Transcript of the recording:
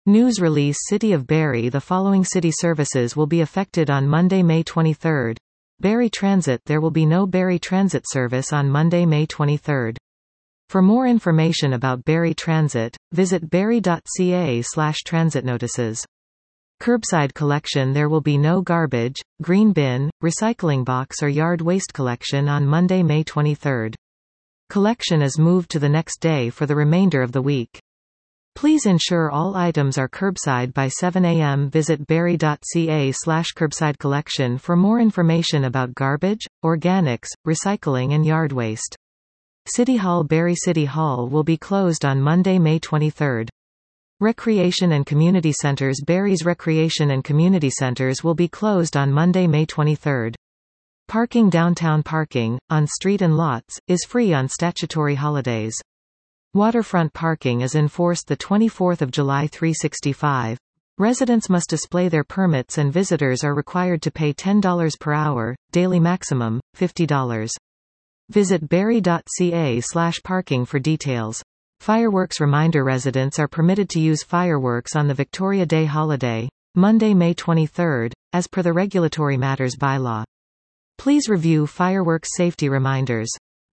News release City of Barrie. The following city services will be affected on Monday, May 23. Barrie Transit. There will be no Barrie Transit service on Monday, May 23. For more information about Barrie Transit, visit barrie.ca/transit notices. Curbside collection. There will be no garbage, green bin, recycling box or yard waste collection on Monday, May 23. Collection is moved to the next day for the remainder of the week. Please ensure all items are curbside by 7 a.m. Visit barrie.ca/curbside collection for more information about garbage, organics, recycling and yard waste. City Hall. Barrie City Hall will be closed on Monday, May 23. Recreation and Community Centers. Barrie's Recreation and Community Centers will be closed on Monday, May 23. Parking. Downtown parking, on street and lots, is free on statutory holidays. Waterfront parking is enforced the 24th of July 365. Residents must display their permits and visitors are required to pay $10 per hour, daily maximum, $50. Visit barrie.ca/parking for details. Fireworks reminder. Residents are permitted to use fireworks on the Victoria Day holiday, Monday, May 23, as per the Regulatory Matters Bylaw. Please review fireworks safety reminders.